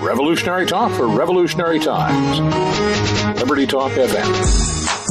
Revolutionary talk for revolutionary times. Liberty Talk FM.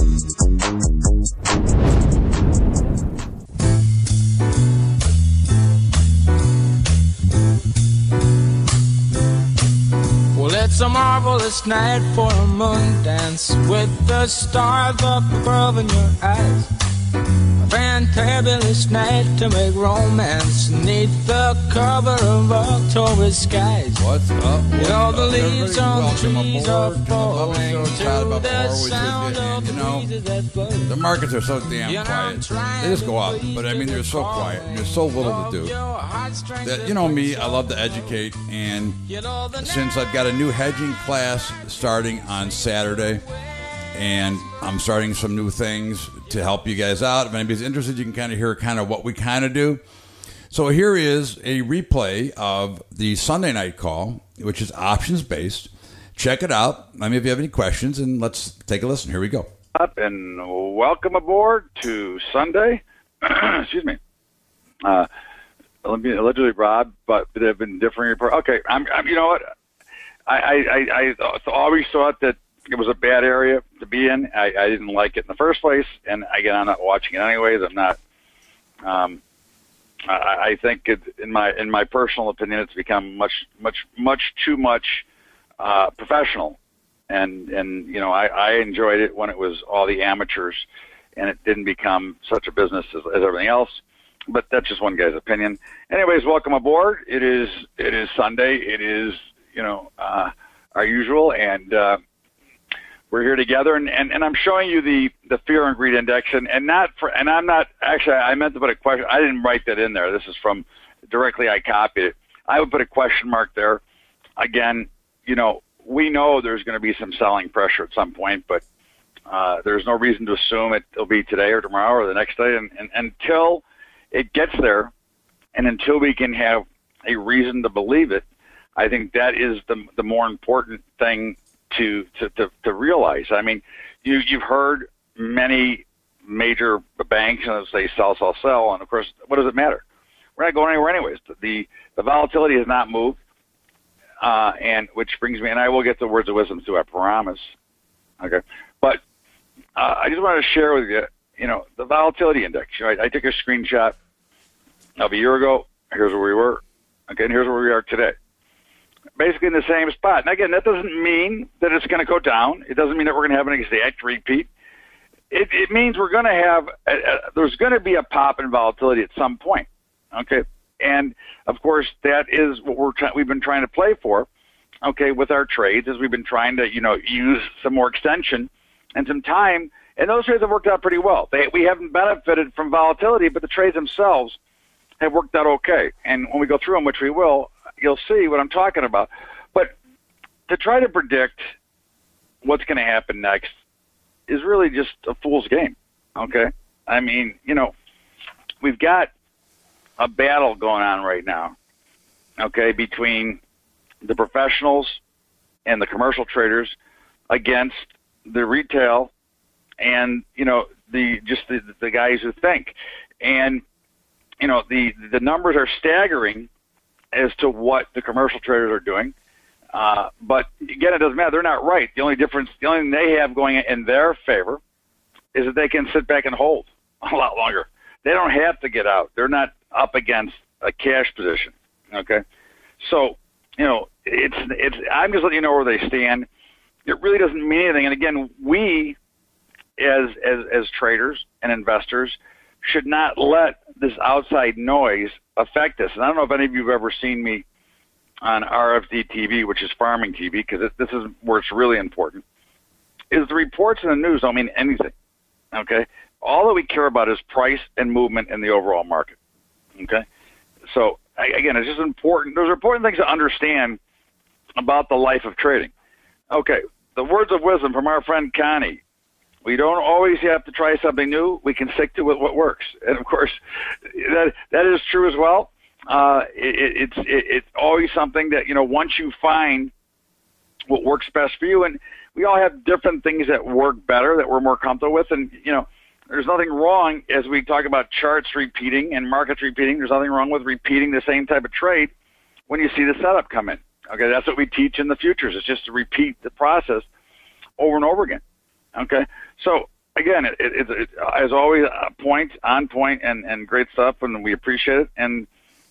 It's a marvelous night for a moon dance with the stars up above in your eyes. A fantabulous night to make romance neath the cover of October skies. What's up? All the leaves on the trees are falling to the sound sound of breezes that blow. The markets are so damn quiet. They just go up, but I mean they're so quiet and there's so little to do. That, you know me, I love to educate, and since I've got a new hedging class starting on Saturday, and I'm starting some new things to help you guys out. If anybody's interested, you can kind of hear kind of what we kind of do. So here is a replay of the Sunday night call, which is options-based. Check it out. Let me know if you have any questions, and let's take a listen. Here we go. Up and welcome aboard to Sunday. Excuse me. Allegedly robbed, but there have been differing reports. Okay, I'm. You know what? I always thought that it was a bad area to be in. I didn't like it in the first place, and again, I'm not watching it anyways. I'm not. I think in my personal opinion, it's become much too much professional, and you know, I enjoyed it when it was all the amateurs, and it didn't become such a business as everything else. But that's just one guy's opinion. Anyways, welcome aboard. It is Sunday. It is, you know, our usual, and we're here together. And I'm showing you the fear and greed index, and I'm not actually. I meant to put a question. I didn't write that in there. This is from directly. I copied it. I would put a question mark there. Again, you know, we know there's going to be some selling pressure at some point, but there's no reason to assume it'll be today or tomorrow or the next day, and until it gets there, and until we can have a reason to believe it, I think that is the more important thing to realize. I mean, you've heard many major banks, and they sell, and of course, what does it matter? We're not going anywhere anyways. The volatility has not moved, and which brings me, and I will get the words of wisdom too, I promise. Okay, but I just wanted to share with you, you know, the volatility index. Right? I took a screenshot of a year ago. Here's where we were. Okay, and here's where we are today. Basically in the same spot. And again, that doesn't mean that it's going to go down. It doesn't mean that we're going to have an exact repeat. It means we're going to have, there's going to be a pop in volatility at some point. Okay, and of course that is what we've been trying to play for. Okay, with our trades, as we've been trying to, you know, use some more extension and some time. And those trades have worked out pretty well. We haven't benefited from volatility, but the trades themselves have worked out okay. And when we go through them, which we will, you'll see what I'm talking about. But to try to predict what's going to happen next is really just a fool's game, okay? I mean, you know, we've got a battle going on right now, okay, between the professionals and the commercial traders against the retail and, you know, the guys who think. And, you know, the numbers are staggering as to what the commercial traders are doing. But again, it doesn't matter. They're not right. The only thing they have going in their favor is that they can sit back and hold a lot longer. They don't have to get out. They're not up against a cash position. Okay. So, you know, I'm just letting you know where they stand. It really doesn't mean anything. And again, we as traders and investors should not let this outside noise affect us. And I don't know if any of you have ever seen me on RFD TV, which is farming TV, because this is where it's really important, is the reports in the news don't mean anything, okay? All that we care about is price and movement in the overall market, okay? So, again, it's just important. There's important things to understand about the life of trading. Okay, the words of wisdom from our friend Connie. We don't always have to try something new. We can stick to what works. And, of course, that is true as well. It's always something that, you know, once you find what works best for you, and we all have different things that work better, that we're more comfortable with. And, you know, there's nothing wrong, as we talk about charts repeating and markets repeating, there's nothing wrong with repeating the same type of trade when you see the setup come in. Okay, that's what we teach in the futures. It's just to repeat the process over and over again. Okay, so again, it's as always on point and great stuff, and we appreciate it. And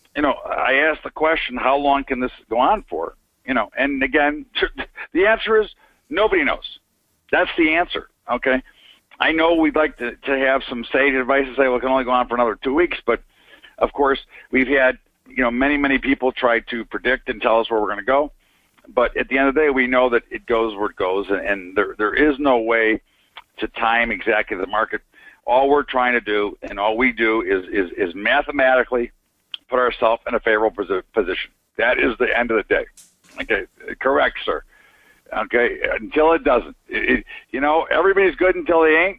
I asked the question, how long can this go on for? And again, the answer is nobody knows. That's the answer. Okay, I know we'd like to have some sage advice and say, well, it can only go on for another 2 weeks, but of course we've had many people try to predict and tell us where we're going to go. But at the end of the day, we know that it goes where it goes, and there is no way to time exactly the market. All we're trying to do, and all we do, is mathematically put ourselves in a favorable position. That is the end of the day. Okay, correct, sir. Okay, until it doesn't. Everybody's good until they ain't,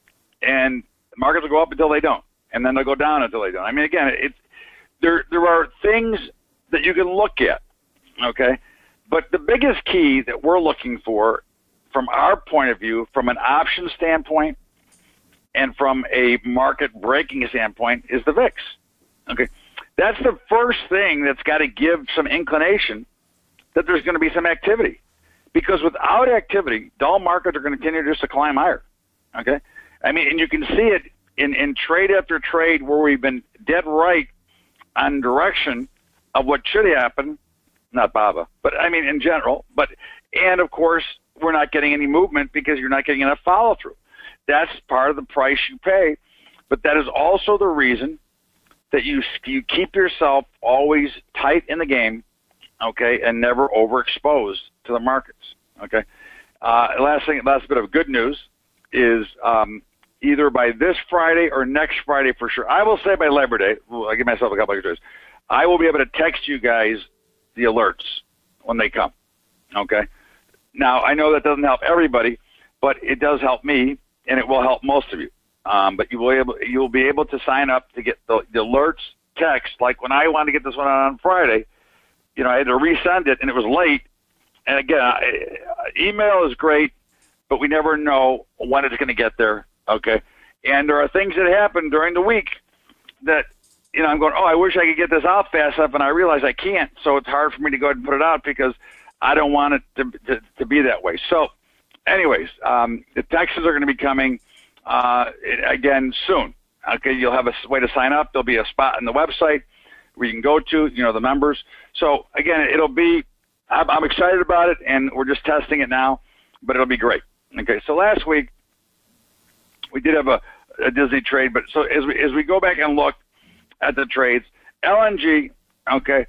and markets will go up until they don't, and then they'll go down until they don't. I mean, again, there are things that you can look at, okay? But the biggest key that we're looking for from our point of view, from an option standpoint and from a market breaking standpoint, is the VIX. Okay, that's the first thing that's got to give some inclination that there's going to be some activity. Because without activity, dull markets are going to continue just to climb higher. Okay, I mean, and you can see it in trade after trade where we've been dead right on direction of what should happen. Not BABA, but I mean in general. And of course, we're not getting any movement because you're not getting enough follow through. That's part of the price you pay, but that is also the reason that you keep yourself always tight in the game, okay, and never overexposed to the markets. Okay. Last bit of good news is either by this Friday or next Friday for sure. I will say by Labor Day. I give myself a couple of days. I will be able to text you guys the alerts when they come. Okay. Now I know that doesn't help everybody, but it does help me, and it will help most of you. But you will be able to sign up to get the alerts text. Like when I wanted to get this one on Friday, I had to resend it, and it was late. And again, email is great, but we never know when it's going to get there. Okay. And there are things that happen during the week that, I'm going, I wish I could get this out fast enough, and I realize I can't. So it's hard for me to go ahead and put it out because I don't want it to be that way. So anyways, the texts are going to be coming again soon. Okay. You'll have a way to sign up. There'll be a spot on the website where you can go to, the members. So again, I'm excited about it, and we're just testing it now, but it'll be great. Okay. So last week we did have a Disney trade, but so as we go back and look at the trades, LNG, okay,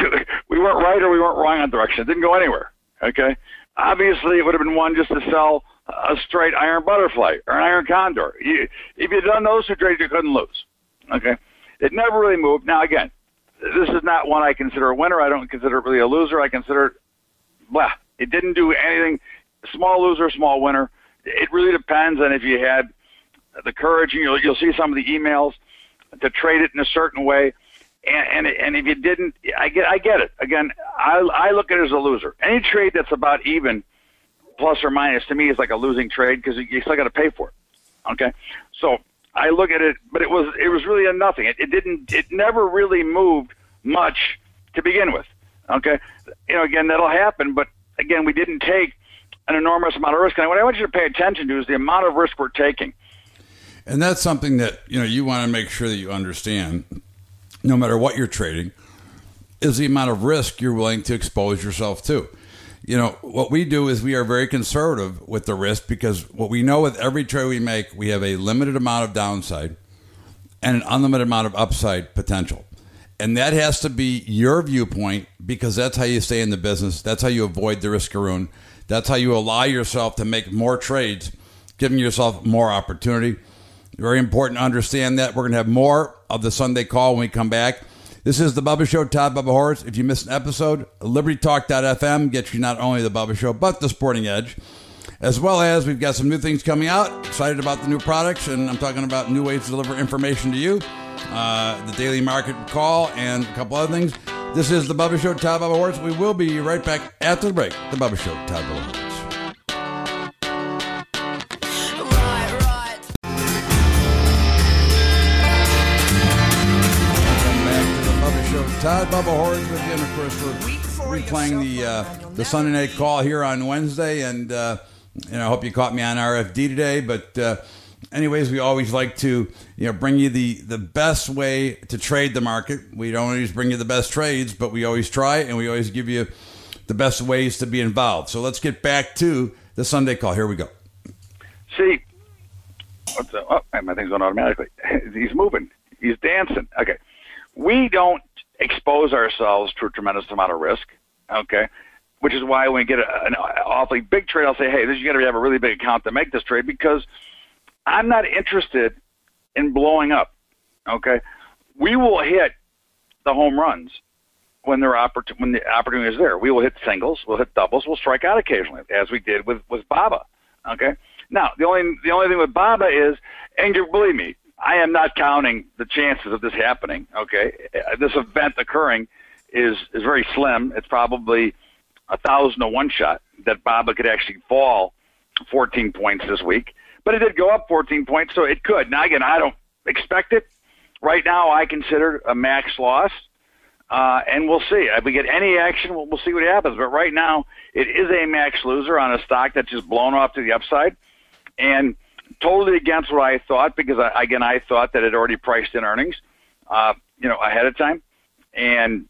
we weren't right or we weren't wrong on direction. It didn't go anywhere. Okay. Obviously it would have been one just to sell a straight iron butterfly or an iron condor. If you'd done those two trades, you couldn't lose. Okay. It never really moved. Now again, this is not one I consider a winner. I don't consider it really a loser. I consider it, blah. It didn't do anything. Small loser, small winner. It really depends on if you had the courage, and you'll see some of the emails to trade it in a certain way. And if you didn't, I get it. Again, I look at it as a loser. Any trade that's about even, plus or minus, to me is like a losing trade because you still got to pay for it. Okay, so I look at it, but it was really a nothing. It never really moved much to begin with. Okay, again, that'll happen, but again, we didn't take an enormous amount of risk. And what I want you to pay attention to is the amount of risk we're taking. And that's something that you want to make sure that you understand, no matter what you're trading, is the amount of risk you're willing to expose yourself to. What we do is we are very conservative with the risk because what we know with every trade we make, we have a limited amount of downside and an unlimited amount of upside potential. And that has to be your viewpoint because that's how you stay in the business. That's how you avoid the risk-a-roon. That's how you allow yourself to make more trades, giving yourself more opportunity. Very important to understand that. We're going to have more of the Sunday call when we come back. This is The Bubba Show, Todd Bubba Horwitz. If you missed an episode, LibertyTalk.fm gets you not only The Bubba Show, but The Sporting Edge. As well as we've got some new things coming out. Excited about the new products, and I'm talking about new ways to deliver information to you. The daily market call, and a couple other things. This is The Bubba Show, Todd Bubba Horwitz. We will be right back after the break. The Bubba Show, Todd Bubba Horwitz. Todd Bubba Horwitz with you, and of course we're replaying the Sunday night call here on Wednesday, and I hope you caught me on RFD today. But anyways, we always like to bring you the best way to trade the market. We don't always bring you the best trades, but we always try, and we always give you the best ways to be involved. So let's get back to the Sunday call. Here we go. See, my thing's going automatically. He's moving. He's dancing. Okay. We don't expose ourselves to a tremendous amount of risk, okay, which is why when we get an awfully big trade, I'll say, hey, you got to have a really big account to make this trade, because I'm not interested in blowing up, okay? We will hit the home runs when the opportunity is there. We will hit singles, we'll hit doubles, we'll strike out occasionally, as we did with Baba, okay? Now, the only thing with Baba is, and believe me, I am not counting the chances of this happening, okay? This event occurring is very slim. It's probably 1,000 to 1 shot that Baba could actually fall 14 points this week. But it did go up 14 points, so it could. Now, again, I don't expect it. Right now, I consider a max loss, and we'll see. If we get any action, we'll see what happens. But right now, it is a max loser on a stock that's just blown off to the upside. And totally against what I thought, because I thought that it already priced in earnings, ahead of time, and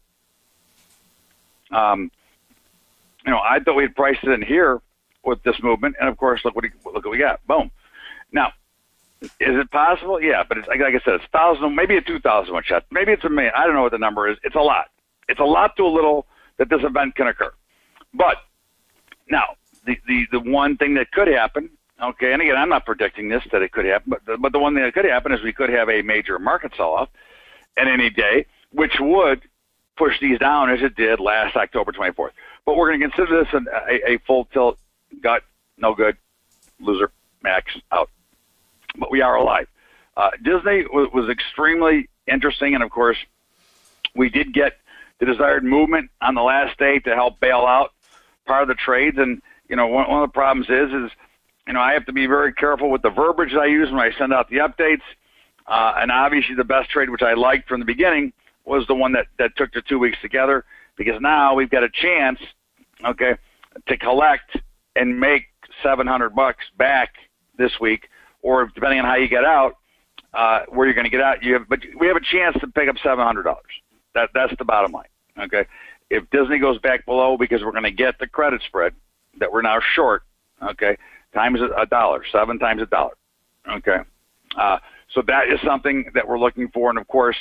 I thought we had priced it in here with this movement, and of course, look what we got. Boom. Now, is it possible? Yeah, but it's like I said, it's 1,000, maybe a 2,000 one shot, maybe it's a million. I don't know what the number is. It's a lot. It's a lot to a little that this event can occur. But now, the one thing that could happen. Okay, and again, I'm not predicting this, that it could happen, but the one thing that could happen is we could have a major market sell-off at any day, which would push these down as it did last October 24th. But we're going to consider this a full tilt, gut, no good, loser, max, out. But we are alive. Disney was extremely interesting, and of course, we did get the desired movement on the last day to help bail out part of the trades. And, one of the problems is I have to be very careful with the verbiage I use when I send out the updates. And obviously the best trade, which I liked from the beginning, was the one that took the 2 weeks together, because now we've got a chance, okay, to collect and make $700 back this week, or depending on how you get out, where you're going to get out, but we have a chance to pick up $700. That's the bottom line, okay? If Disney goes back below, because we're going to get the credit spread that we're now short, okay, times $1, 7 times $1, okay? So that is something that we're looking for, and of course,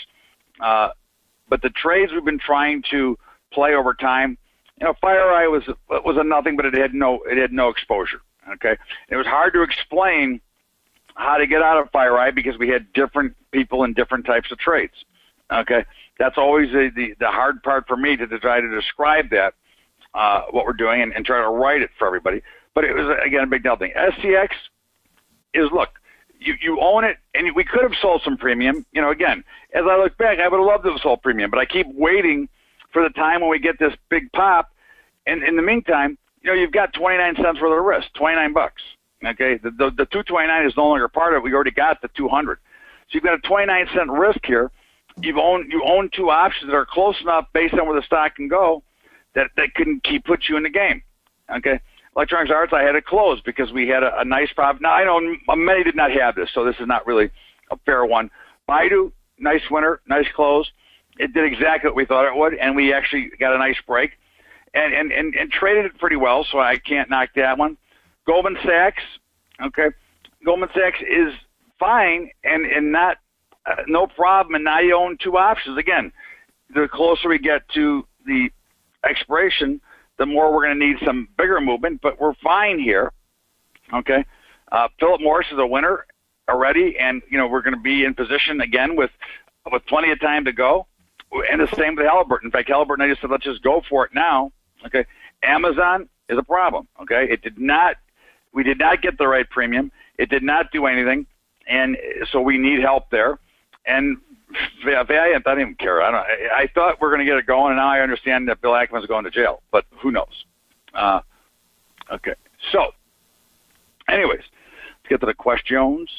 but the trades we've been trying to play over time, FireEye was a nothing, but it had no exposure, okay? It was hard to explain how to get out of FireEye because we had different people in different types of trades, okay? That's always the hard part for me, to try to describe that, what we're doing, and try to write it for everybody. But it was, again, a big deal thing. SCX is, look, you own it, and we could have sold some premium. Again, as I look back, I would have loved to have sold premium, but I keep waiting for the time when we get this big pop. And in the meantime, you've got 29 cents worth of risk, $29. Okay, the 229 is no longer part of it. We already got the 200. So you've got a 29-cent risk here. You own two options that are close enough based on where the stock can go that can put you in the game. Okay. Electronics Arts, I had it closed because we had a nice profit. Now, I know many did not have this, so this is not really a fair one. Baidu, nice winner, nice close. It did exactly what we thought it would, and we actually got a nice break and traded it pretty well, so I can't knock that one. Goldman Sachs, okay. Goldman Sachs is fine and not no problem, and now you own two options. Again, the closer we get to the expiration, the more we're going to need some bigger movement, but we're fine here, okay? Philip Morris is a winner already, and, we're going to be in position again with plenty of time to go, and the same with Halliburton. In fact, Halliburton, I just said, let's just go for it now, okay? Amazon is a problem, okay? We did not get the right premium. It did not do anything, and so we need help there. And Valiant, I didn't even care. I thought we were going to get it going, and now I understand that Bill Ackman's going to jail, but who knows? Okay. So, anyways, let's get to the questions.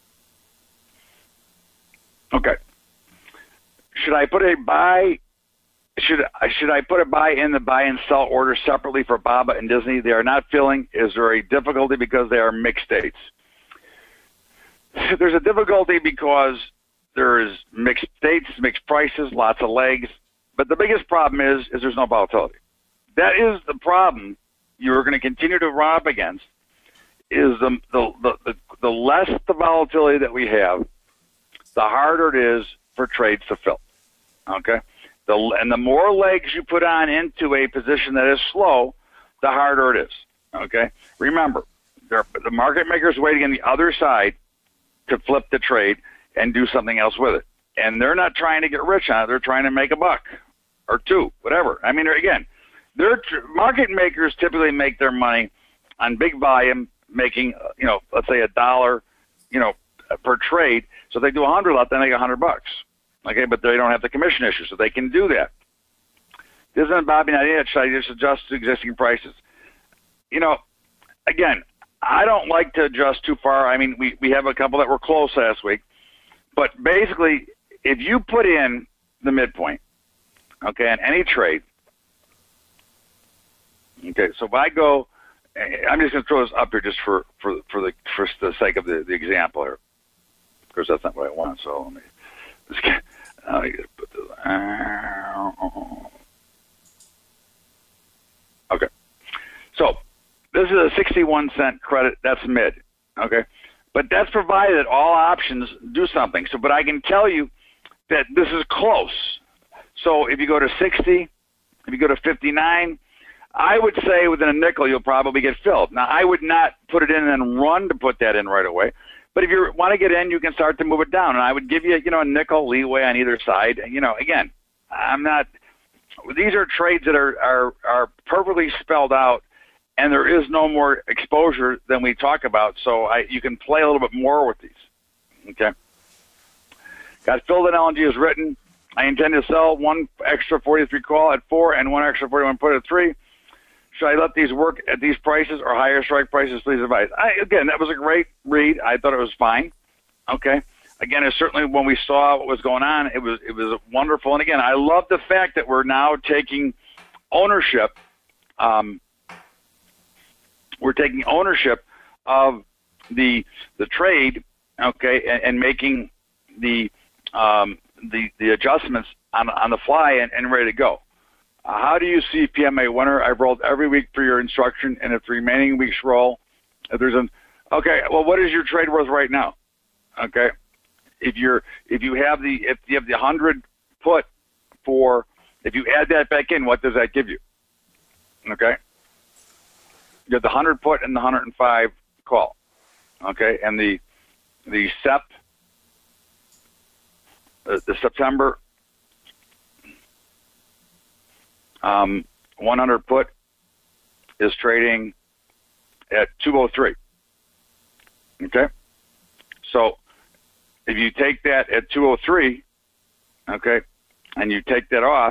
Okay. Should I put a buy should I put a buy and sell order separately for BABA and Disney? They are not filling. Is there a difficulty because they are mixed states? There's a difficulty because there is mixed states, mixed prices, lots of legs. But the biggest problem is there's no volatility. That is the problem you're going to continue to run up against. Is the less the volatility that we have, the harder it is for trades to fill. Okay. And the more legs you put on into a position that is slow, the harder it is. Okay? Remember, the market maker's waiting on the other side to flip the trade and do something else with it. And they're not trying to get rich on it. They're trying to make a buck or two, whatever. I mean, again, market makers typically make their money on big volume, making, let's say $1, per trade. So if they do 100 lot, they make $100. Okay, but they don't have the commission issue, so they can do that. This isn't Bobby not it. Should I just adjust to existing prices? Again, I don't like to adjust too far. I mean, we have a couple that were close last week. But basically, if you put in the midpoint, okay, on any trade, okay, so if I go, I'm just going to throw this up here just for the sake of the example here. Of course, that's not what I want, so let me just get... put this. Okay. So this is a 61-cent credit. That's mid. Okay. But that's provided that all options do something. So, but I can tell you that this is close. So if you go to 60, if you go to 59, I would say within a nickel you'll probably get filled. Now, I would not put it in and then run to put that in right away. But if you want to get in, you can start to move it down. And I would give you, a nickel leeway on either side. Again, I'm not – these are trades that are perfectly spelled out, and there is no more exposure than we talk about. So you can play a little bit more with these. Okay? Got filled in LNG as written. I intend to sell one extra 43 call at 4 and one extra 41 put at 3. Should I let these work at these prices or higher strike prices? Please advise. Again, that was a great read. I thought it was fine. Okay. Again, it's certainly when we saw what was going on, it was wonderful. And again, I love the fact that we're now taking ownership. We're taking ownership of the trade. Okay, and making the adjustments on the fly and ready to go. How do you see PMA winner? I've rolled every week for your instruction, and if the remaining weeks roll, if there's okay, well, what is your trade worth right now? Okay, if you have the 100 put for, if you add that back in, what does that give you? Okay, you have the 100 put and the 105 call. Okay, and the SEP, the September 100 put is trading at 203. Okay, so if you take that at 203, okay, and you take that off,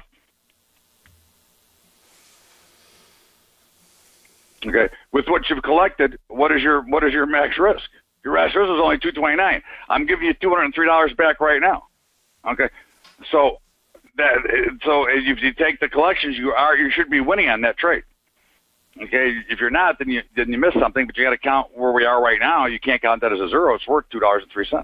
okay, with what you've collected, what is your max risk? Your max risk is only 229. I'm giving you $203 back right now. Okay, so if you take the collections, you should be winning on that trade. Okay, if you're not, then you miss something. But you got to count where we are right now. You can't count that as a zero. It's worth $2.03.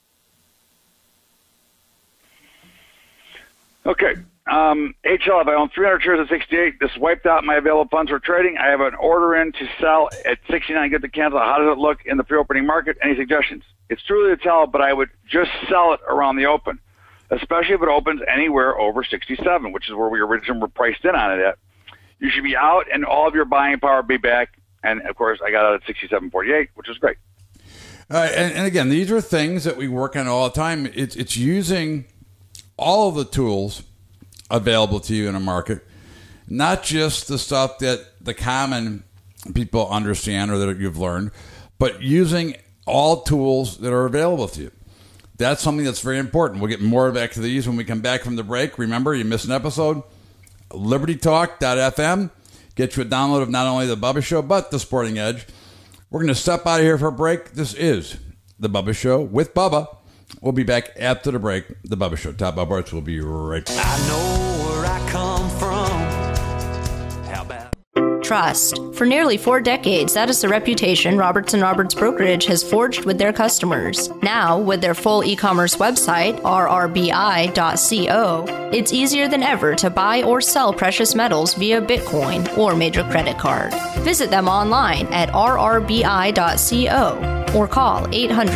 Okay, HL, I own 300 shares at 68. This wiped out my available funds for trading. I have an order in to sell at 69. Get the cancel. How does it look in the pre-opening market? Any suggestions? It's too early to tell, but I would just sell it around the open, especially if it opens anywhere over 67, which is where we originally were priced in on it at. You should be out, and all of your buying power be back. And, of course, I got out at 67.48, which is great. And again, these are things that we work on all the time. It's using all of the tools available to you in a market, not just the stuff that the common people understand or that you've learned, but using all tools that are available to you. That's something that's very important. We'll get more back to these when we come back from the break. Remember, you missed an episode, libertytalk.fm. Get you a download of not only The Bubba Show, but The Sporting Edge. We're going to step out of here for a break. This is The Bubba Show with Bubba. We'll be back after the break. The Bubba Show. Top Bubba Arts will be right back. I know where I come Trust. For nearly 4 decades, that is the reputation Roberts & Roberts Brokerage has forged with their customers. Now, with their full e-commerce website, rrbi.co, it's easier than ever to buy or sell precious metals via Bitcoin or major credit card. Visit them online at rrbi.co or call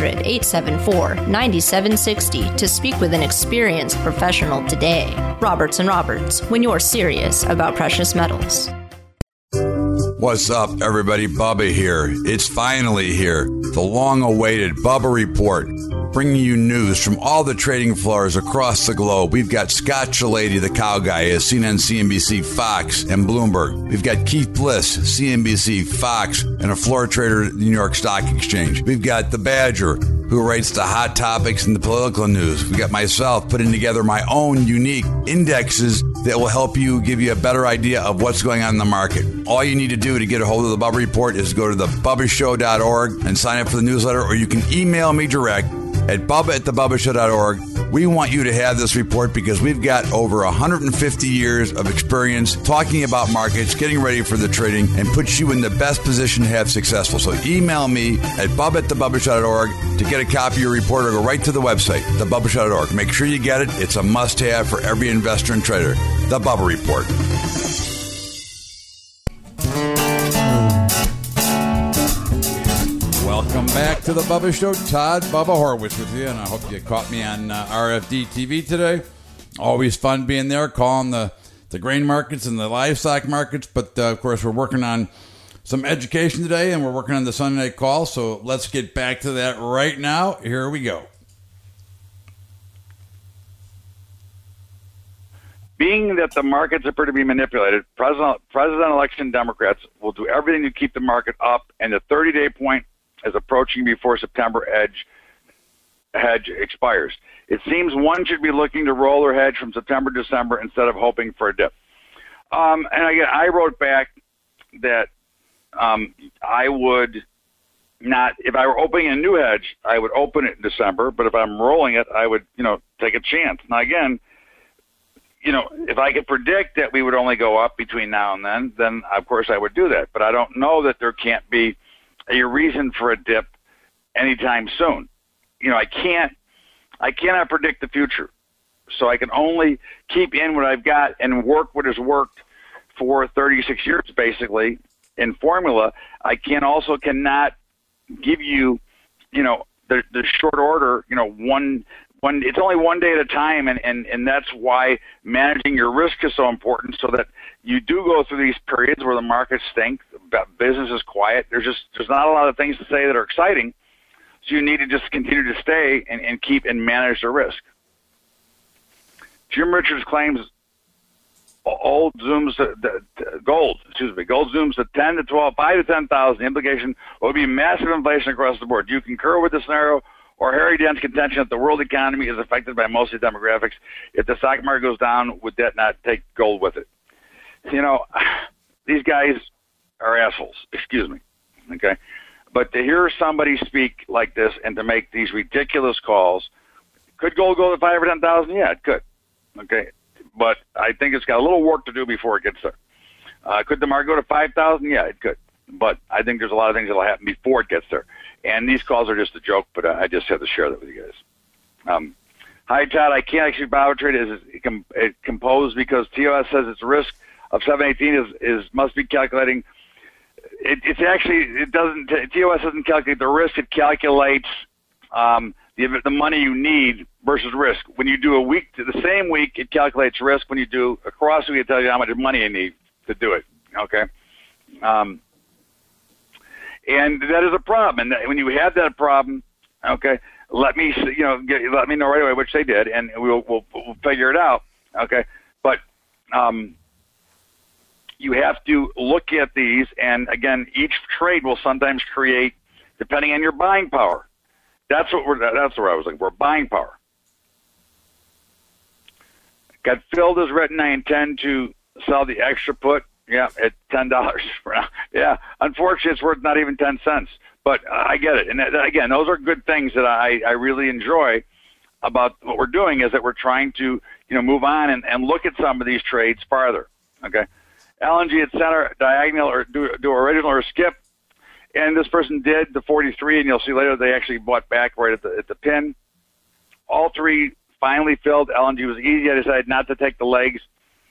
800-874-9760 to speak with an experienced professional today. Roberts & Roberts, when you're serious about precious metals. What's up, everybody? Bubba here. It's finally here. The long-awaited Bubba Report, bringing you news from all the trading floors across the globe. We've got Scott Chilady, the cow guy, at CNN, CNBC, Fox, and Bloomberg. We've got Keith Bliss, CNBC, Fox, and a floor trader at the New York Stock Exchange. We've got the Badger, who writes the hot topics and the political news. We got myself putting together my own unique indexes that will help you, give you a better idea of what's going on in the market. All you need to do to get a hold of the Bubba Report is go to thebubbashow.org and sign up for the newsletter, or you can email me direct at bubba@thebubbashow.org. We want you to have this report because we've got over 150 years of experience talking about markets, getting ready for the trading, and puts you in the best position to have successful. So email me at bubba@thebubbashow.org to get a copy of your report, or go right to the website, thebubbashow.org. Make sure you get it. It's a must-have for every investor and trader. The Bubba Report. Welcome back to the Bubba Show. Todd Bubba Horwitz with you, and I hope you caught me on RFD TV today. Always fun being there, calling the grain markets and the livestock markets. But, of course, we're working on some education today, and we're working on the Sunday night call. So let's get back to that right now. Here we go. Being that the markets appear to be manipulated, President-election Democrats will do everything to keep the market up, and the 30-day point is approaching before September hedge expires. It seems one should be looking to roll their hedge from September to December instead of hoping for a dip. And again, I wrote back that I would not, if I were opening a new hedge, I would open it in December, but if I'm rolling it, I would, take a chance. Now again, if I could predict that we would only go up between now and then of course I would do that. But I don't know that there can't be a reason for a dip anytime soon. I cannot predict the future. So I can only keep in what I've got and work what has worked for 36 years, basically, in formula. I cannot give you, the short order, it's only one day at a time, and that's why managing your risk is so important, so that you do go through these periods where the markets stink, business is quiet, there's not a lot of things to say that are exciting, so you need to just continue to stay and keep and manage the risk. Jim Richards claims gold zooms to 10 to 12, 5 to 10,000. The implication will be massive inflation across the board. Do you concur with the scenario, or Harry Dent's contention that the world economy is affected by mostly demographics? If the stock market goes down, would that not take gold with it? These guys are assholes. Excuse me. Okay? But to hear somebody speak like this and to make these ridiculous calls, could gold go to 5 or 10,000? Yeah, it could. Okay? But I think it's got a little work to do before it gets there. Could the market go to 5,000? Yeah, it could. But I think there's a lot of things that will happen before it gets there. And these calls are just a joke, but I just had to share that with you guys. Hi, Todd. I can't actually buy trade. It composed because TOS says its risk of 718 must be calculating. It's actually, it doesn't, TOS doesn't calculate the risk. It calculates the money you need versus risk. When you do the same week, it calculates risk. When you do a cross week, it tells you how much money you need to do it. Okay. And that is a problem. And when you have that problem, okay, let me let me know right away, which they did, and we'll figure it out. Okay, but you have to look at these, and again, each trade will sometimes create, depending on your buying power. That's where I was looking for, buying power. Got filled as written. I intend to sell the extra put. Yeah, at $10 for now. Yeah, unfortunately, it's worth not even 10 cents. But I get it. And again, those are good things that I really enjoy about what we're doing, is that we're trying to move on and look at some of these trades farther. Okay, LNG at center, diagonal, or do original or skip. And this person did the 43, and you'll see later they actually bought back right at the pin. All three finally filled. LNG was easy. I decided not to take the legs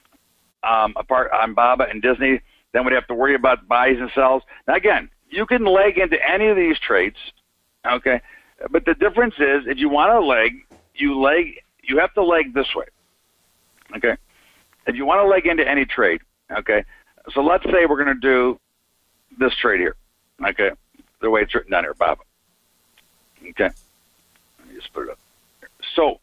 apart on BABA and Disney. Then we'd have to worry about buys and sells. Now, again, you can leg into any of these trades, okay? But the difference is if you want to leg, you have to leg this way, okay? If you want to leg into any trade, okay? So let's say we're going to do this trade here, okay? The way it's written down here, BABA. Okay? Let me just put it up here. So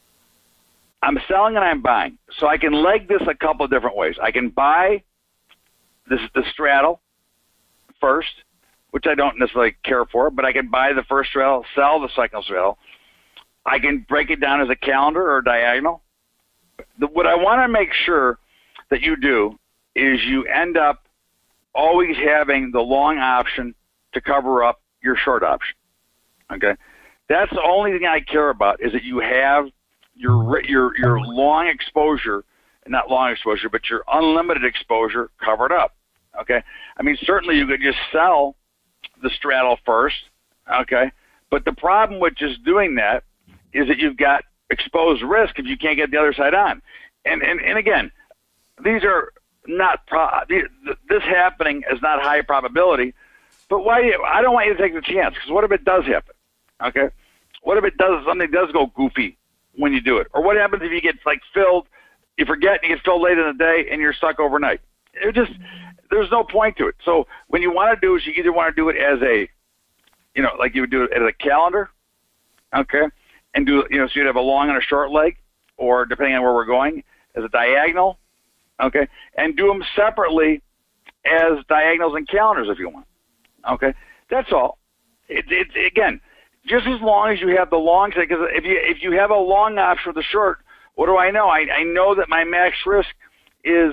I'm selling and I'm buying. So I can leg this a couple of different ways. I can buy the straddle first, which I don't necessarily care for, but I can buy the first straddle, sell the second straddle. I can break it down as a calendar or diagonal. What I want to make sure that you do is you end up always having the long option to cover up your short option. Okay? That's the only thing I care about is that you have your long exposure, not long exposure, but your unlimited exposure covered up. Okay? I mean, certainly you could just sell the straddle first, okay? But the problem with just doing that is that you've got exposed risk if you can't get the other side on. And again, these are not this happening is not high probability, but I don't want you to take the chance, because what if it does happen? Okay? What if something does go goofy when you do it? Or what happens if you get filled, you forget and you get filled late in the day and you're stuck overnight? There's no point to it. So when you want to do it, you either want to do it as like you would do it as a calendar, okay? And so you'd have a long and a short leg, or depending on where we're going, as a diagonal, okay? And do them separately as diagonals and calendars if you want, okay? That's all. It's again, just as long as you have the long, because if you have a long option with the short, what do I know? I know that my max risk is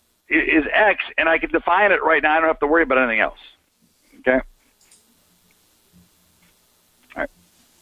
X, and I can define it right now. I don't have to worry about anything else. Okay? All right.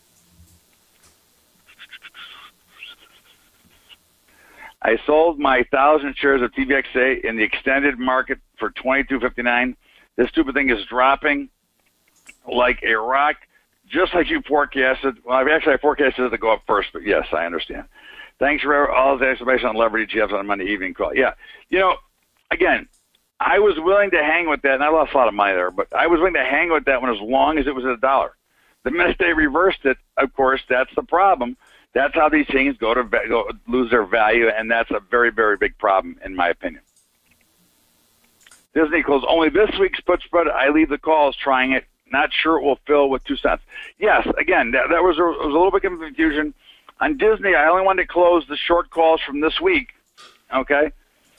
I sold my 1,000 shares of TVXA in the extended market for $22.59. This stupid thing is dropping like a rock, just like you forecasted. Well, I forecasted it to go up first, but yes, I understand. Thanks for all the explanation on leverage ETFs on a Monday evening call. Yeah. Again, I was willing to hang with that, and I lost a lot of money there, but I was willing to hang with that one as long as it was at $1. The minute they reversed it, of course, that's the problem. That's how these things go lose their value, and that's a very, very big problem, in my opinion. Disney closed only this week's put spread. I leave the calls trying it. Not sure it will fill with 2 cents. Yes, again, that was a little bit of confusion. On Disney, I only wanted to close the short calls from this week, okay?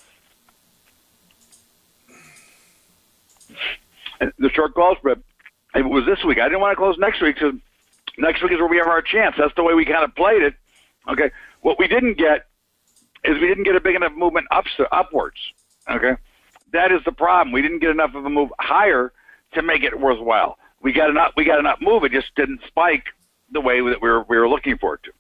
The short call spread, it was this week. I didn't want to close next week, so next week is where we have our chance. That's the way we kind of played it. Okay, what we didn't get is we didn't get a big enough movement upwards. Okay, that is the problem. We didn't get enough of a move higher to make it worthwhile. We got enough move. It just didn't spike the way that we were looking for it to.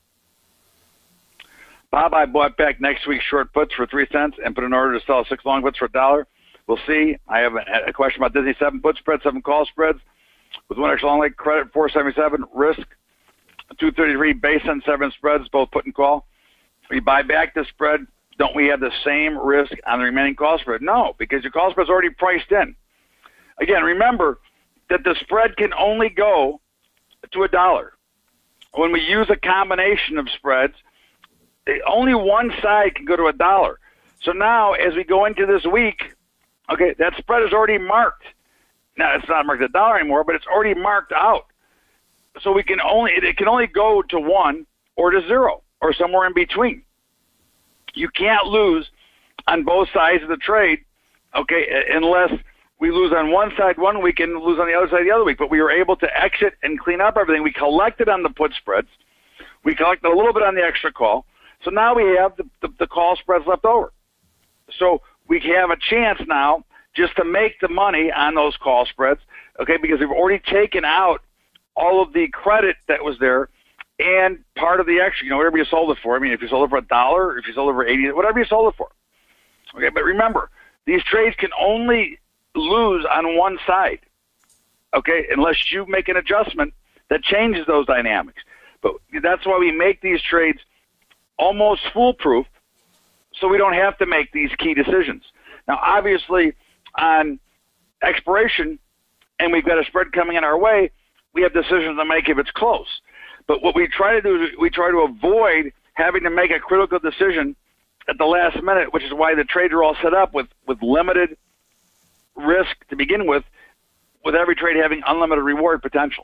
Bob, I bought back next week's short puts for 3 cents and put an order to sell 6 long puts for $1. We'll see. I have a question about Disney. 7 put spreads, 7 call spreads. With 1 extra long leg, credit 477, risk 233, base on 7 spreads, both put and call. We buy back the spread. Don't we have the same risk on the remaining call spread? No, because your call spread's already priced in. Again, remember that the spread can only go to $1. When we use a combination of spreads, only one side can go to $1. So now, as we go into this week, okay, that spread is already marked. Now, it's not marked $1 anymore, but it's already marked out. So it can only go to 1 or to 0 or somewhere in between. You can't lose on both sides of the trade, okay, unless we lose on one side one week and lose on the other side the other week. But we were able to exit and clean up everything. We collected on the put spreads. We collected a little bit on the extra call. So now we have the call spreads left over. So we have a chance now just to make the money on those call spreads, okay, because we've already taken out all of the credit that was there and part of the extra, whatever you sold it for. I mean, if you sold it for $1, if you sold it for $80, whatever you sold it for. Okay, but remember, These trades can only lose on one side, okay, unless you make an adjustment that changes those dynamics. But that's why we make these trades almost foolproof, so we don't have to make these key decisions. Now, obviously, on expiration, and we've got a spread coming in our way, we have decisions to make if it's close. But what we try to do is we try to avoid having to make a critical decision at the last minute, which is why the trades are all set up with limited risk to begin with every trade having unlimited reward potential.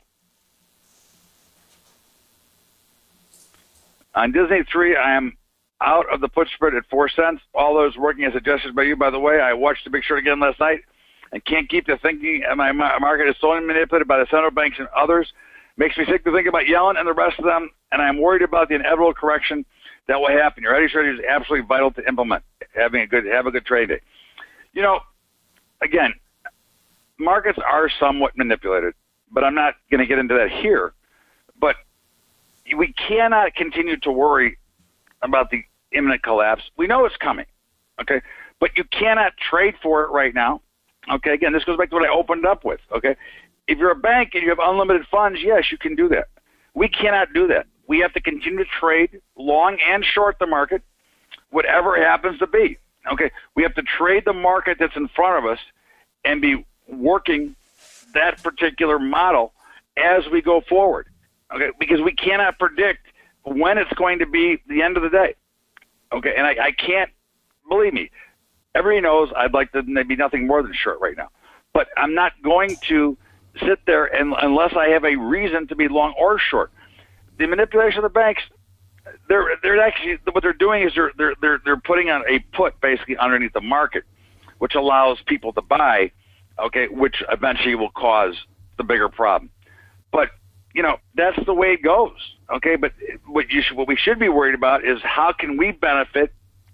On Disney 3, I am out of the put spread at 4 cents. All those working as suggested by you, by the way. I watched the big short again last night and can't keep the thinking my market is so manipulated by the central banks and others. Makes me sick to think about Yellen and the rest of them, and I'm worried about the inevitable correction that will happen. Your hedging strategy is absolutely vital to implement. Have a good trade day. You know, again, markets are somewhat manipulated, but I'm not going to get into that here. But we cannot continue to worry about the imminent collapse. We know it's coming, okay? But you cannot trade for it right now, okay? Again, this goes back to what I opened up with, okay? If you're a bank and you have unlimited funds, yes, you can do that. We cannot do that. We have to continue to trade long and short the market, whatever it happens to be, okay? We have to trade the market that's in front of us and be working that particular model as we go forward. Okay, because we cannot predict when it's going to be the end of the day. Okay, and I can't, believe me, everybody knows I'd like to be nothing more than short right now. But I'm not going to sit there unless I have a reason to be long or short. The manipulation of the banks, they're actually, what they're doing is they're putting on a put basically underneath the market, which allows people to buy, okay, which eventually will cause the bigger problem. But you know, that's the way it goes, okay? But what we should be worried about is how can we benefit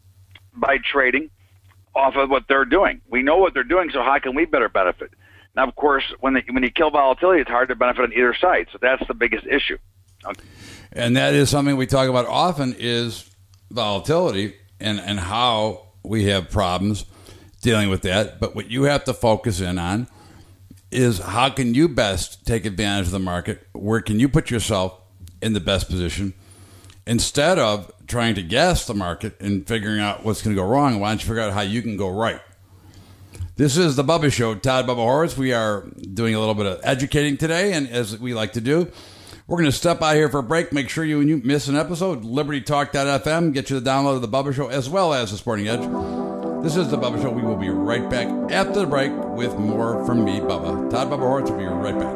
by trading off of what they're doing. We know what they're doing, so how can we better benefit? Now, of course, when you kill volatility, it's hard to benefit on either side, so that's the biggest issue. Okay. And that is something we talk about often is volatility and how we have problems dealing with that. But what you have to focus in on is how can you best take advantage of the market? Where can you put yourself in the best position? Instead of trying to guess the market and figuring out what's going to go wrong, why don't you figure out how you can go right? This is the Bubba Show. Todd Bubba Horwitz. We are doing a little bit of educating today, and as we like to do, we're going to step out here for a break. Make sure you miss an episode, LibertyTalk.fm, get you the download of the Bubba Show as well as the Sporting Edge. This is the Bubba Show. We will be right back after the break with more from me, Bubba. Todd Bubba Horwitz will be right back.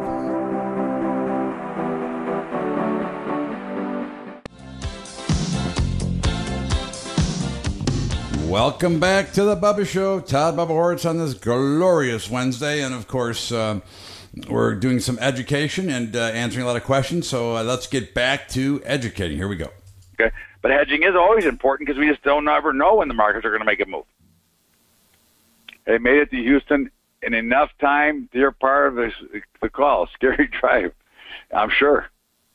Welcome back to the Bubba Show. Todd Bubba Horwitz on this glorious Wednesday. And, of course, we're doing some education and answering a lot of questions. So let's get back to educating. Here we go. Okay. But hedging is always important because we just don't ever know when the markets are going to make a move. They made it to Houston in enough time to hear part of the call. Scary drive, I'm sure.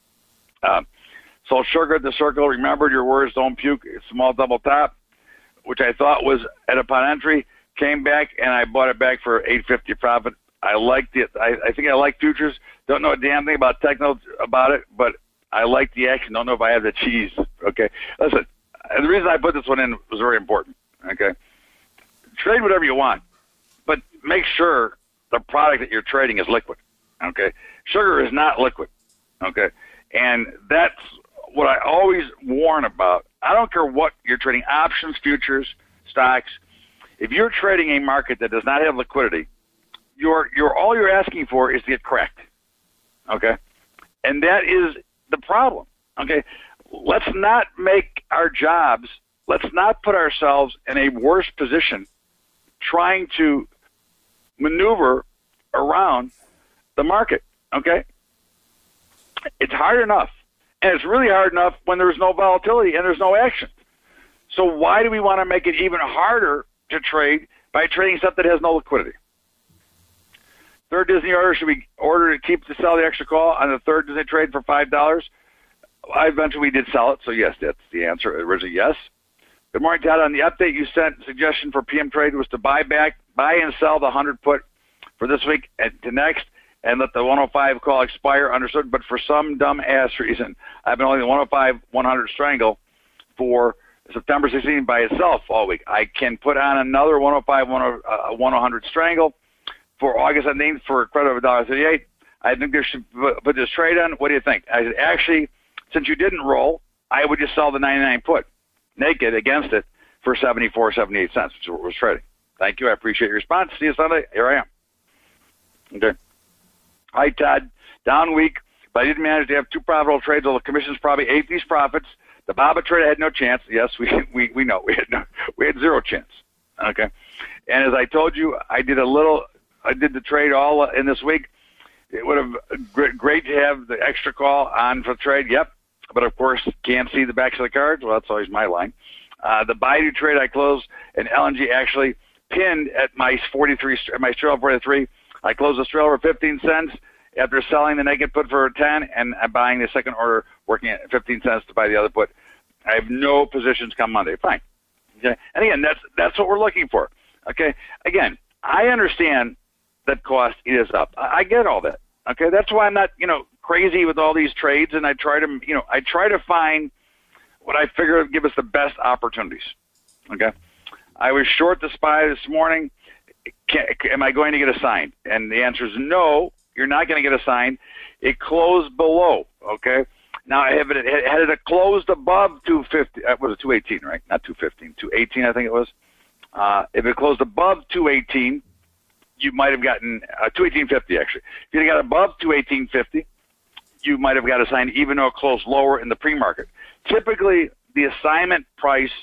Sold sugar at the circle. Remembered your words, don't puke. Small double top, which I thought was at upon entry. Came back, and I bought it back for $8.50 profit. I liked it. I think I like futures. Don't know a damn thing about techno about it, but I like the action. Don't know if I have the cheese. Okay. Listen, the reason I put this one in was very important. Okay. Trade whatever you want, but make sure the product that you're trading is liquid. Okay. Sugar is not liquid. Okay. And that's what I always warn about. I don't care what you're trading, options, futures, stocks. If you're trading a market that does not have liquidity, all you're asking for is to get cracked. Okay. And that is the problem. Okay. Let's not make our jobs, let's not put ourselves in a worse position trying to maneuver around the market. Okay. It's hard enough. And it's really hard enough when there's no volatility and there's no action. So why do we want to make it even harder to trade by trading stuff that has no liquidity? Third Disney order, should we order to keep to sell the extra call on the third Disney trade for $5? Eventually we did sell it, so yes, that's the answer. Originally, yes. Good morning, Todd. On the update you sent, suggestion for PM trade was to buy and sell the 100 put for this week and to next, and let the 105 call expire. Understood. But for some dumb ass reason, I've been holding the 105 100 strangle for September 16th by itself all week. I can put on another 105 100 strangle for August 17th for a credit of $1.38. I think they should put this trade on. What do you think? I said, actually, since you didn't roll, I would just sell the 99 put naked against it for 74.78 cents, which is what was trading. Thank you. I appreciate your response. See you Sunday. Here I am. Okay. Hi, Todd. Down week, but I didn't manage to have two profitable trades. All the commissions probably ate these profits. The Baba trade I had no chance. Yes, we know we had zero chance. Okay. And as I told you, I did the trade all in this week. It would have great to have the extra call on for the trade. Yep. But of course, can't see the backs of the cards. Well, that's always my line. The Baidu trade I closed, and LNG actually pinned at my 43, my Strela 43. I closed the Strela for 15 cents after selling the naked put for 10, and I'm buying the second order, working at 15 cents to buy the other put. I have no positions come Monday. Fine. Okay. And again, that's what we're looking for. Okay. Again, I understand that cost is up. I get all that. Okay. That's why I'm not, crazy with all these trades, and I try to find what I figure would give us the best opportunities. Okay. I was short the SPY this morning. Am I going to get assigned? And the answer is no, you're not going to get assigned. It closed below. Okay. Now, had it closed above 250, was it 218, right? Not 215, 218, I think it was. If it closed above 218, you might have gotten 218.50 actually. If you got above 218.50, you might have got assigned, even though it closed lower in the pre-market. Typically, the assignment price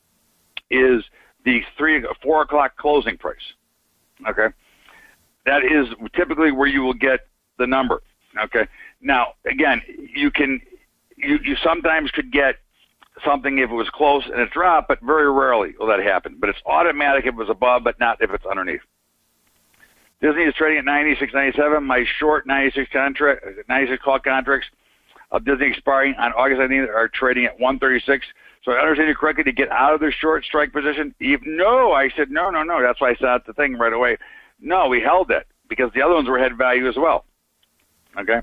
is the 4 o'clock closing price. Okay, that is typically where you will get the number. Okay. Now, again, you sometimes could get something if it was close and it dropped, but very rarely will that happen. But it's automatic if it was above, but not if it's underneath. Disney is trading at 96.97. My short 96 call contracts of Disney expiring on August 19th are trading at 136. So I understand you correctly to get out of the short strike position. No, I said no. That's why I set the thing right away. No, we held it because the other ones were head value as well. Okay.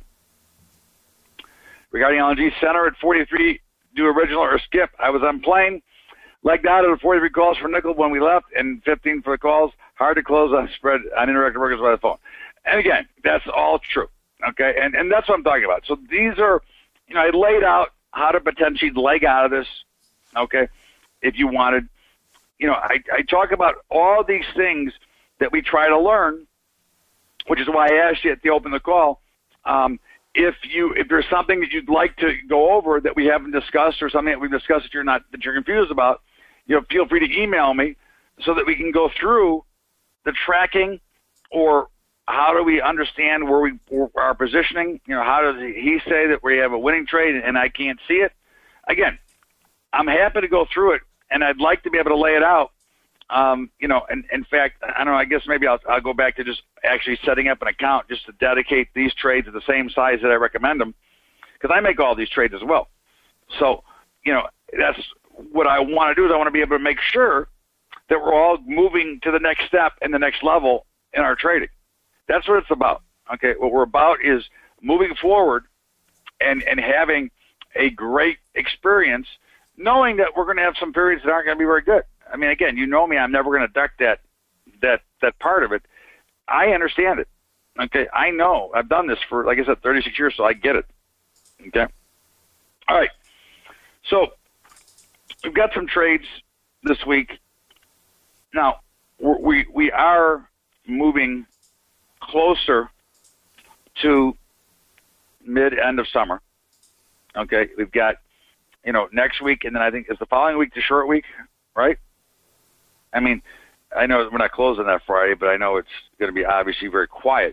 Regarding LNG, center at 43, do original or skip. I was on plane, legged out of the 43 calls for nickel when we left, and 15 for the calls. Hard to close on spread on interactive workers by the phone. And again, that's all true. Okay, and that's what I'm talking about. So these are, I laid out how to potentially leg out of this. Okay, if you wanted, I talk about all these things that we try to learn, which is why I asked you at the open the call. If there's something that you'd like to go over that we haven't discussed, or something that we've discussed that you're confused about, feel free to email me so that we can go through the tracking, or how do we understand where we are positioning. How does he say that we have a winning trade and I can't see it? Again, I'm happy to go through it, and I'd like to be able to lay it out. And in fact, I don't know, I guess maybe I'll go back to just actually setting up an account just to dedicate these trades at the same size that I recommend them, because I make all these trades as well. So, that's what I want to do, is I want to be able to make sure that we're all moving to the next step and the next level in our trading. That's what it's about. Okay. What we're about is moving forward and having a great experience, knowing that we're going to have some periods that aren't going to be very good. I mean, again, me, I'm never going to duck that part of it. I understand it. Okay. I know I've done this for, like I said, 36 years, so I get it. Okay. All right. So we've got some trades this week. Now, we are moving closer to mid-end of summer. Okay, we've got, next week, and then I think is the following week the short week, right? I mean, I know we're not closing that Friday, but I know it's going to be obviously very quiet.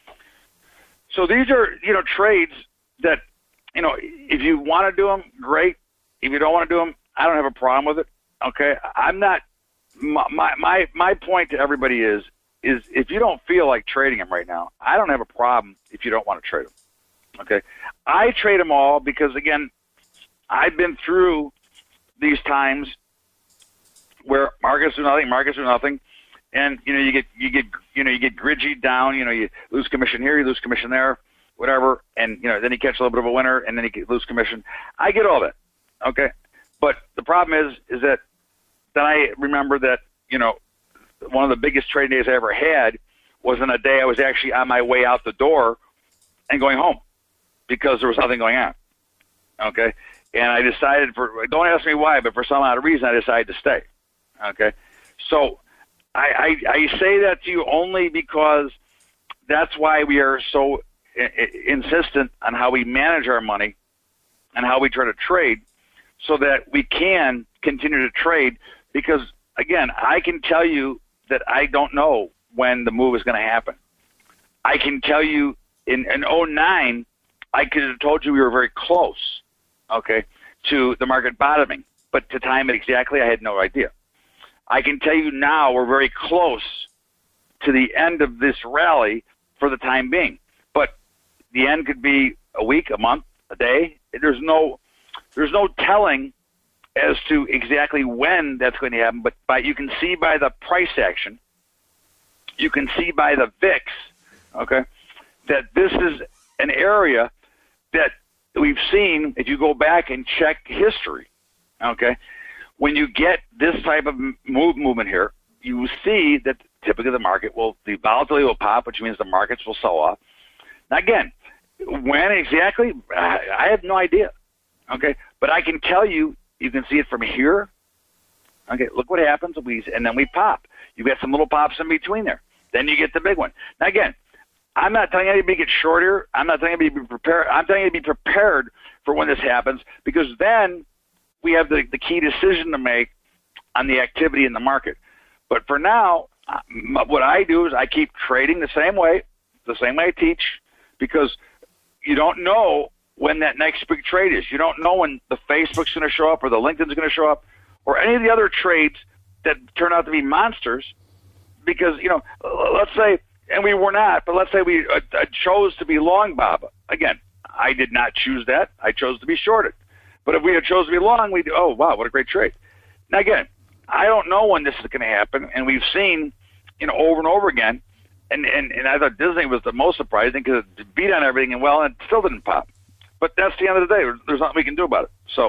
So these are, trades that, if you want to do them, great. If you don't want to do them, I don't have a problem with it. Okay, I'm not. My point to everybody is if you don't feel like trading them right now, I don't have a problem if you don't want to trade them. Okay, I trade them all because, again, I've been through these times where markets do nothing, and you get gridgy down. You lose commission here, you lose commission there, whatever, and then you catch a little bit of a winner, and then you lose commission. I get all that, okay, but the problem is that then I remember that one of the biggest trading days I ever had was on a day I was actually on my way out the door and going home because there was nothing going on, okay. And I decided don't ask me why, but for some odd reason I decided to stay. Okay. So I say that to you only because that's why we are so insistent on how we manage our money and how we try to trade so that we can continue to trade, because again, I can tell you that I don't know when the move is going to happen. I can tell you in 2009, I could have told you we were very close, okay, to the market bottoming, but to time it exactly, I had no idea. I can tell you now we're very close to the end of this rally for the time being, but the end could be a week, a month, a day. There's no telling as to exactly when that's going to happen, but you can see by the price action, you can see by the VIX, okay, that this is an area that we've seen, if you go back and check history, okay, when you get this type of movement here, you see that typically the volatility will pop, which means the markets will sell off. Now again, when exactly, I have no idea, okay, but I can tell you, you can see it from here, okay, look what happens, and then we pop. You get some little pops in between there. Then you get the big one. Now again, I'm not telling anybody to get short here. I'm not telling anybody to be prepared. I'm telling you to be prepared for when this happens, because then we have the key decision to make on the activity in the market. But for now, what I do is I keep trading the same way I teach, because you don't know when that next big trade is. You don't know when the Facebook's going to show up or the LinkedIn's going to show up or any of the other trades that turn out to be monsters, because, let's say, and we were not, but let's say we chose to be long BABA. Again, I did not choose that. I chose to be shorted. But if we had chose to be long, we'd, oh, wow, what a great trade. Now, again, I don't know when this is going to happen, and we've seen, over and over again, and I thought Disney was the most surprising because it beat on everything, and it still didn't pop. But that's the end of the day. There's nothing we can do about it. So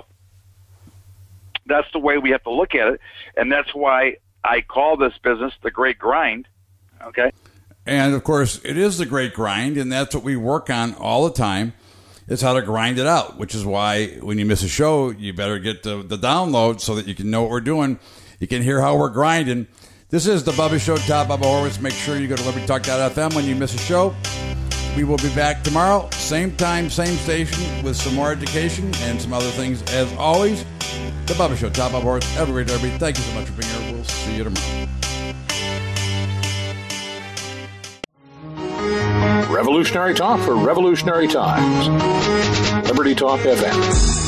that's the way we have to look at it, and that's why I call this business the great grind, okay? And, of course, it is the great grind, and that's what we work on all the time, is how to grind it out, which is why when you miss a show, you better get the download so that you can know what we're doing. You can hear how we're grinding. This is the Bubba Show, Top Bubba Horwitz. Make sure you go to LibertyTalk.fm when you miss a show. We will be back tomorrow, same time, same station, with some more education and some other things. As always, the Bubba Show, Top Bubba Horwitz. Everybody, thank you so much for being here. We'll see you tomorrow. Revolutionary talk for revolutionary times. Liberty Talk FM.